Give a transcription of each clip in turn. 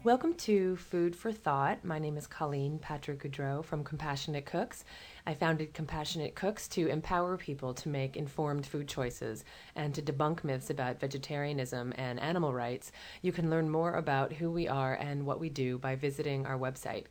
Welcome to Food for Thought. My name is Colleen Patrick Goudreau from Compassionate Cooks. I founded Compassionate Cooks to empower people to make informed food choices and to debunk myths about vegetarianism and animal rights. You can learn more about who we are and what we do by visiting our website,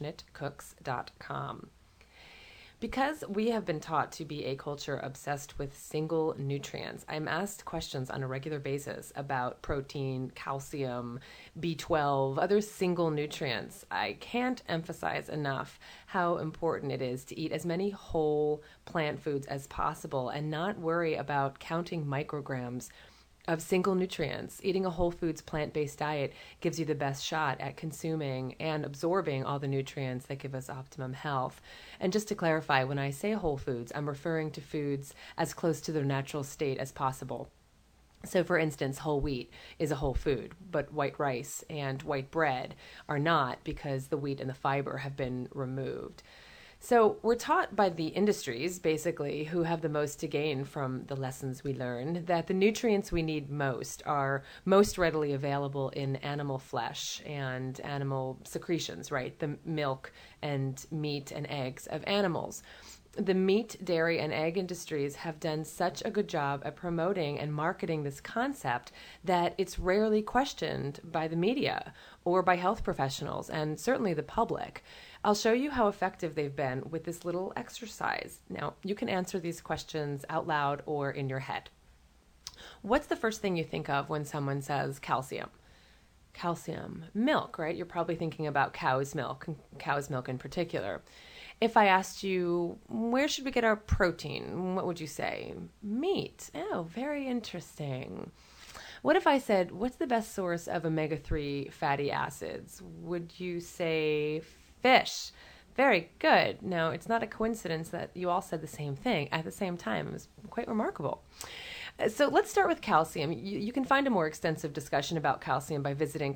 compassionatecooks.com. Because we have been taught to be a culture obsessed with single nutrients, I'm asked questions on a regular basis about protein, calcium, B12, other single nutrients. I can't emphasize enough how important it is to eat as many whole plant foods as possible and not worry about counting micrograms of single nutrients. Eating a whole foods plant-based diet gives you the best shot at consuming and absorbing all the nutrients that give us optimum health. And just to clarify, when I say whole foods, I'm referring to foods as close to their natural state as possible. So for instance, whole wheat is a whole food, but white rice and white bread are not because the wheat and the fiber have been removed. So we're taught by the industries, basically, who have the most to gain from the lessons we learn, that the nutrients we need most are most readily available in animal flesh and animal secretions, right? The milk and meat and eggs of animals. The meat, dairy, and egg industries have done such a good job at promoting and marketing this concept that it's rarely questioned by the media or by health professionals and certainly the public. I'll show you how effective they've been with this little exercise. Now, you can answer these questions out loud or in your head. What's the first thing you think of when someone says calcium? Calcium, milk, right? You're probably thinking about cow's milk in particular. If I asked you, where should we get our protein? What would you say? Meat. Oh, very interesting. What if I said, what's the best source of omega-3 fatty acids? Would you say fish? Very good. Now, it's not a coincidence that you all said the same thing at the same time. It was quite remarkable. So let's start with calcium. You can find a more extensive discussion about calcium by visiting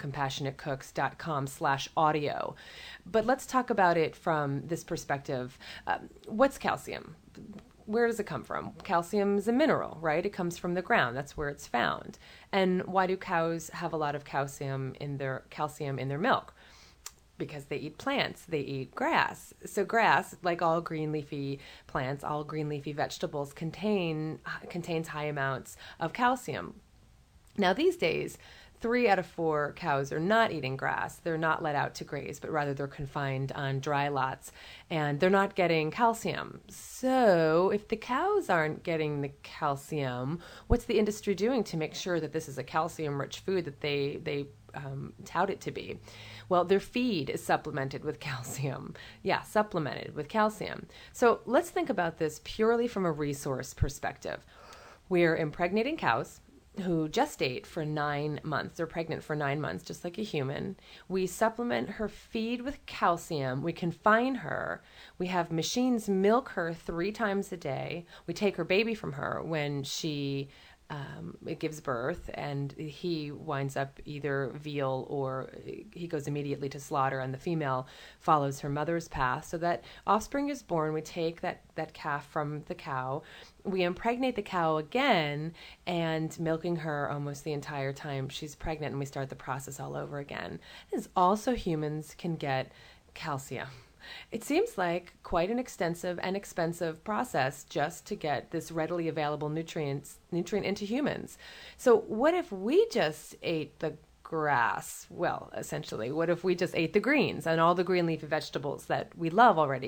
compassionatecooks.com/audio. But let's talk about it from this perspective. What's calcium? Where does it come from? Calcium is a mineral, right? It comes from the ground. That's where it's found. And why do cows have a lot of calcium in their milk? Because they eat plants, they eat grass. So grass, like all green leafy plants, all green leafy vegetables, contains high amounts of calcium. Now these days, 3 out of 4 cows are not eating grass. They're not let out to graze, but rather they're confined on dry lots, and they're not getting calcium. So if the cows aren't getting the calcium, what's the industry doing to make sure that this is a calcium-rich food that they tout it to be? Well, their feed is supplemented with calcium. Yeah, supplemented with calcium. So let's think about this purely from a resource perspective. We're impregnating cows who gestate for 9 months. They're pregnant for 9 months, just like a human. We supplement her feed with calcium. We confine her. We have machines milk her 3 times a day. We take her baby from her when she it gives birth, and he winds up either veal or he goes immediately to slaughter, and the female follows her mother's path. So that offspring is born. We take that calf from the cow. We impregnate the cow again and milking her almost the entire time she's pregnant, and we start the process all over again. This is also humans can get calcium. It seems like quite an extensive and expensive process just to get this readily available nutrient into humans. So what if we just ate the grass? Well, essentially, what if we just ate the greens and all the green leafy vegetables that we love already,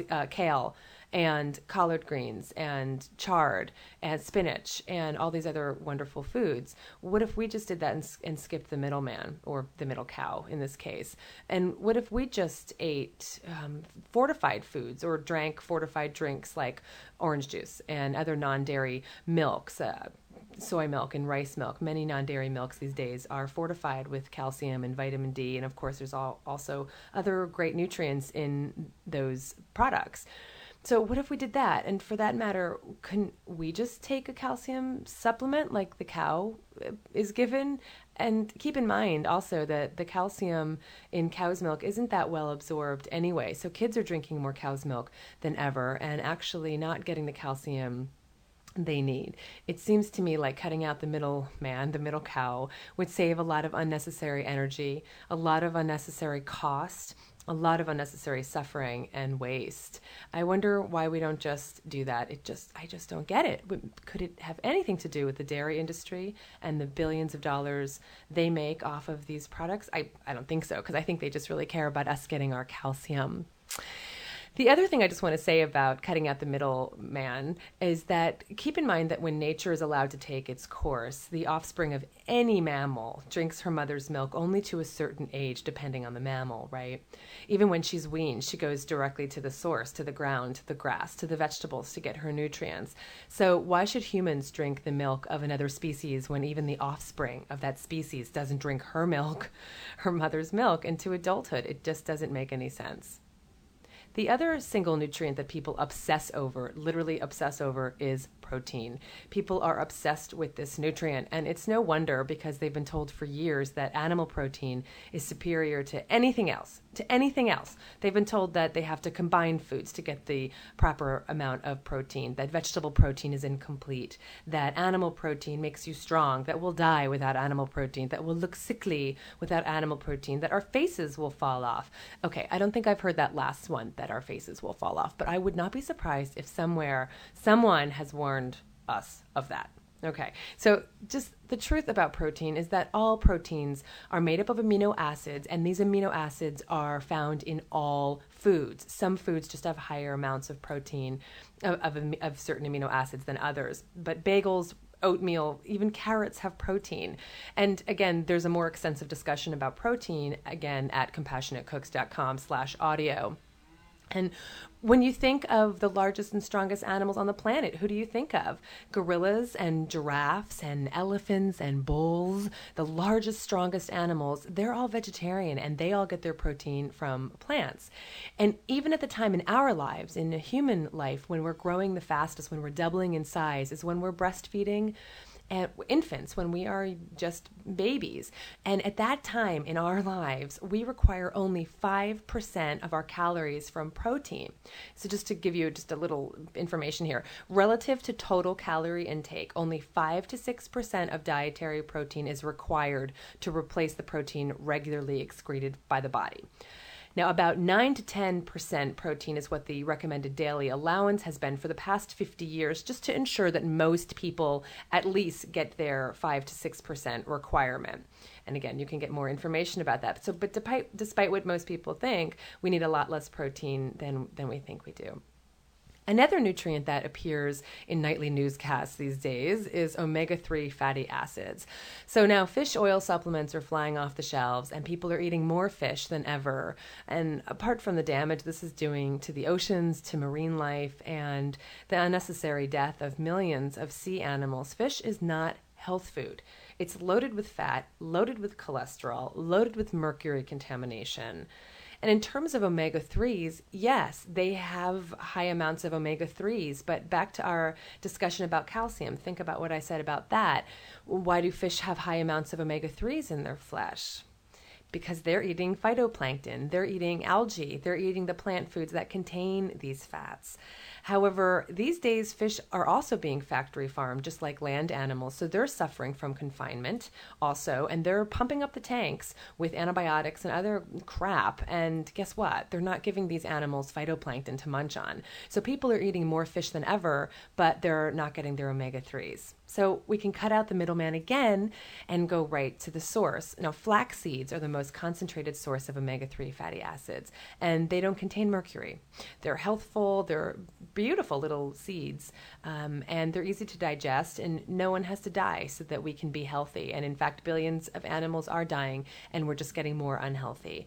kale and collard greens and chard and spinach and all these other wonderful foods? What if we just did that and skipped the middleman, or the middle cow in this case? And what if we just ate fortified foods or drank fortified drinks like orange juice and other non-dairy milks, soy milk and rice milk? Many non-dairy milks these days are fortified with calcium and vitamin D, and of course there's also other great nutrients in those products. So what if we did that? And for that matter, can we just take a calcium supplement like the cow is given? And keep in mind also that the calcium in cow's milk isn't that well absorbed anyway. So kids are drinking more cow's milk than ever and actually not getting the calcium they need. It seems to me like cutting out the middle man, the middle cow, would save a lot of unnecessary energy, a lot of unnecessary cost, a lot of unnecessary suffering and waste. I wonder why we don't just do that. I just don't get it. Could it have anything to do with the dairy industry and the billions of dollars they make off of these products? I don't think so, because I think they just really care about us getting our calcium. The other thing I just want to say about cutting out the middle man is that keep in mind that when nature is allowed to take its course, the offspring of any mammal drinks her mother's milk only to a certain age, depending on the mammal, right? Even when she's weaned, she goes directly to the source, to the ground, to the grass, to the vegetables to get her nutrients. So why should humans drink the milk of another species when even the offspring of that species doesn't drink her milk, her mother's milk, into adulthood? It just doesn't make any sense. The other single nutrient that people obsess over, literally obsess over, is protein. People are obsessed with this nutrient, and it's no wonder because they've been told for years that animal protein is superior to anything else. They've been told that they have to combine foods to get the proper amount of protein, that vegetable protein is incomplete, that animal protein makes you strong, that we'll die without animal protein, that we'll look sickly without animal protein, that our faces will fall off. Okay, I don't think I've heard that last one, that our faces will fall off, but I would not be surprised if somewhere someone has warned us of that. Okay, so just the truth about protein is that all proteins are made up of amino acids, and these amino acids are found in all foods. Some foods just have higher amounts of protein, of certain amino acids than others, but bagels, oatmeal, even carrots have protein. And again, there's a more extensive discussion about protein, again, at compassionatecooks.com/audio. And when you think of the largest and strongest animals on the planet, who do you think of? Gorillas and giraffes and elephants and bulls, the largest, strongest animals, they're all vegetarian and they all get their protein from plants. And even at the time in our lives, in a human life, when we're growing the fastest, when we're doubling in size, is when we're breastfeeding and infants, when we are just babies. And at that time in our lives, we require only 5% of our calories from protein. So just to give you just a little information here, relative to total calorie intake, only 5 to 6% of dietary protein is required to replace the protein regularly excreted by the body. Now, about 9 to 10% protein is what the recommended daily allowance has been for the past 50 years, just to ensure that most people at least get their 5 to 6% requirement. And again, you can get more information about that. So, but despite what most people think, we need a lot less protein than we think we do. Another nutrient that appears in nightly newscasts these days is omega-3 fatty acids. So now fish oil supplements are flying off the shelves and people are eating more fish than ever. And apart from the damage this is doing to the oceans, to marine life, and the unnecessary death of millions of sea animals, fish is not health food. It's loaded with fat, loaded with cholesterol, loaded with mercury contamination. And in terms of omega-3s, yes, they have high amounts of omega-3s, but back to our discussion about calcium, think about what I said about that. Why do fish have high amounts of omega-3s in their flesh? Because they're eating phytoplankton, they're eating algae, they're eating the plant foods that contain these fats. However, these days fish are also being factory farmed, just like land animals, so they're suffering from confinement also, and they're pumping up the tanks with antibiotics and other crap, and guess what? They're not giving these animals phytoplankton to munch on. So people are eating more fish than ever, but they're not getting their omega-3s. So we can cut out the middleman again and go right to the source. Now, flax seeds are the most concentrated source of omega-3 fatty acids, and they don't contain mercury. They're healthful, they're beautiful little seeds, and they're easy to digest, and no one has to die so that we can be healthy. And in fact, billions of animals are dying, and we're just getting more unhealthy.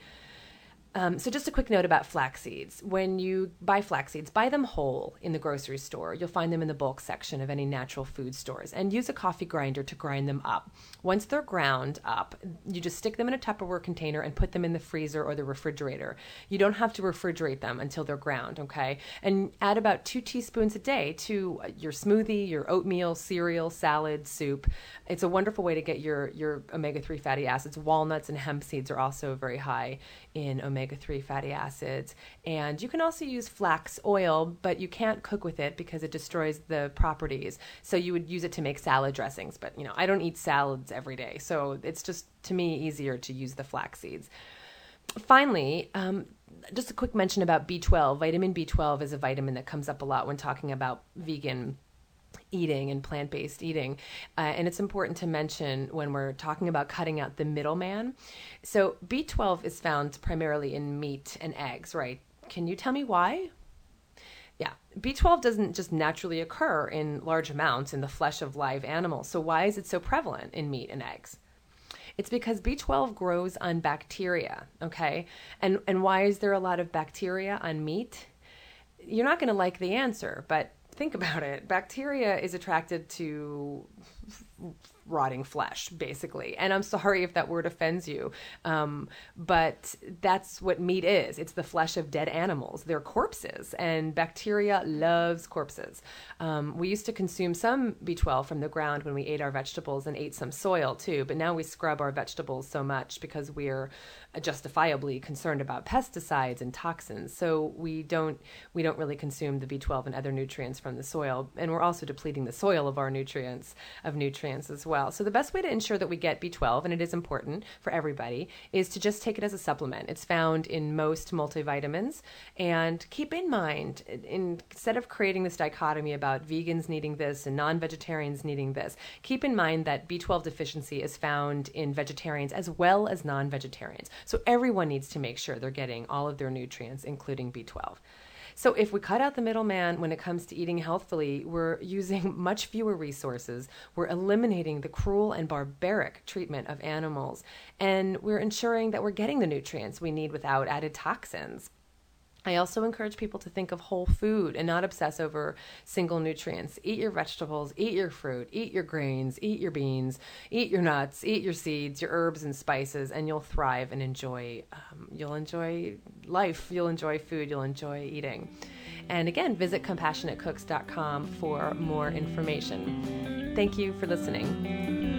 So just a quick note about flax seeds. When you buy flax seeds, buy them whole in the grocery store. You'll find them in the bulk section of any natural food stores, and use a coffee grinder to grind them up. Once they're ground up, you just stick them in a Tupperware container and put them in the freezer or the refrigerator. You don't have to refrigerate them until they're ground, okay? And add about 2 teaspoons a day to your smoothie, your oatmeal, cereal, salad, soup. It's a wonderful way to get your omega-3 fatty acids. Walnuts and hemp seeds are also very high in omega-3 omega-3 fatty acids. And you can also use flax oil, but you can't cook with it because it destroys the properties. So you would use it to make salad dressings. But, I don't eat salads every day. So it's just, to me, easier to use the flax seeds. Finally, just a quick mention about B12. Vitamin B12 is a vitamin that comes up a lot when talking about vegan eating and plant-based eating. And it's important to mention when we're talking about cutting out the middleman. So B12 is found primarily in meat and eggs, right? Can you tell me why? Yeah, B12 doesn't just naturally occur in large amounts in the flesh of live animals. So why is it so prevalent in meat and eggs? It's because B12 grows on bacteria, okay? And why is there a lot of bacteria on meat? You're not going to like the answer, but think about it. Bacteria is attracted to rotting flesh, basically. And I'm sorry if that word offends you, but that's what meat is. It's the flesh of dead animals. They're corpses, and bacteria loves corpses. We used to consume some B12 from the ground when we ate our vegetables and ate some soil too, but now we scrub our vegetables so much because we're justifiably concerned about pesticides and toxins. So we don't really consume the B12 and other nutrients from the soil, and we're also depleting the soil of our nutrients as well. So the best way to ensure that we get B12, and it is important for everybody, is to just take it as a supplement. It's found in most multivitamins. And keep in mind, instead of creating this dichotomy about vegans needing this and non-vegetarians needing this, keep in mind that B12 deficiency is found in vegetarians as well as non-vegetarians. So everyone needs to make sure they're getting all of their nutrients, including B12. So if we cut out the middleman when it comes to eating healthfully, we're using much fewer resources. We're eliminating the cruel and barbaric treatment of animals. And we're ensuring that we're getting the nutrients we need without added toxins. I also encourage people to think of whole food and not obsess over single nutrients. Eat your vegetables, eat your fruit, eat your grains, eat your beans, eat your nuts, eat your seeds, your herbs and spices, and you'll thrive and enjoy. You'll enjoy life. You'll enjoy food. You'll enjoy eating. And again, visit CompassionateCooks.com for more information. Thank you for listening.